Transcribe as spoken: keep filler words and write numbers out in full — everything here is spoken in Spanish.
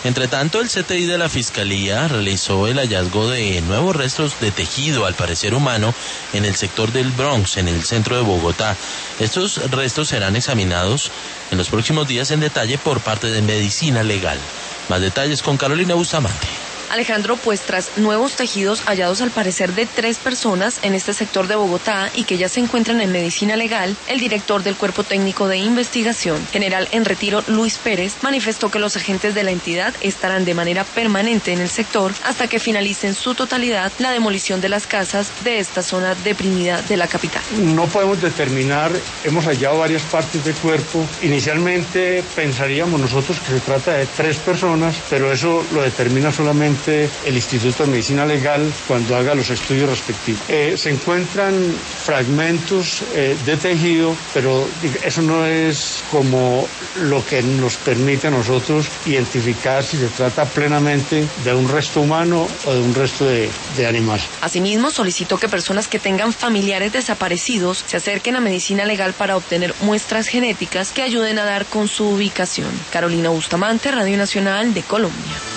Entre tanto, el C T I de la Fiscalía realizó el hallazgo de nuevos restos de tejido, al parecer humano, en el sector del Bronx, en el centro de Bogotá. Estos restos serán examinados en los próximos días en detalle por parte de Medicina Legal. Más detalles con Carolina Bustamante. Alejandro, pues tras nuevos tejidos hallados al parecer de tres personas en este sector de Bogotá y que ya se encuentran en Medicina Legal, el director del Cuerpo Técnico de Investigación, general en retiro Luis Pérez, manifestó que los agentes de la entidad estarán de manera permanente en el sector hasta que finalice en su totalidad la demolición de las casas de esta zona deprimida de la capital. No podemos determinar, hemos hallado varias partes del cuerpo. Inicialmente pensaríamos nosotros que se trata de tres personas, pero eso lo determina solamente el Instituto de Medicina Legal cuando haga los estudios respectivos. Eh, se encuentran fragmentos eh, de tejido, pero eso no es como lo que nos permite a nosotros identificar si se trata plenamente de un resto humano o de un resto de, de animal. Asimismo, solicitó que personas que tengan familiares desaparecidos se acerquen a Medicina Legal para obtener muestras genéticas que ayuden a dar con su ubicación. Carolina Bustamante, Radio Nacional de Colombia.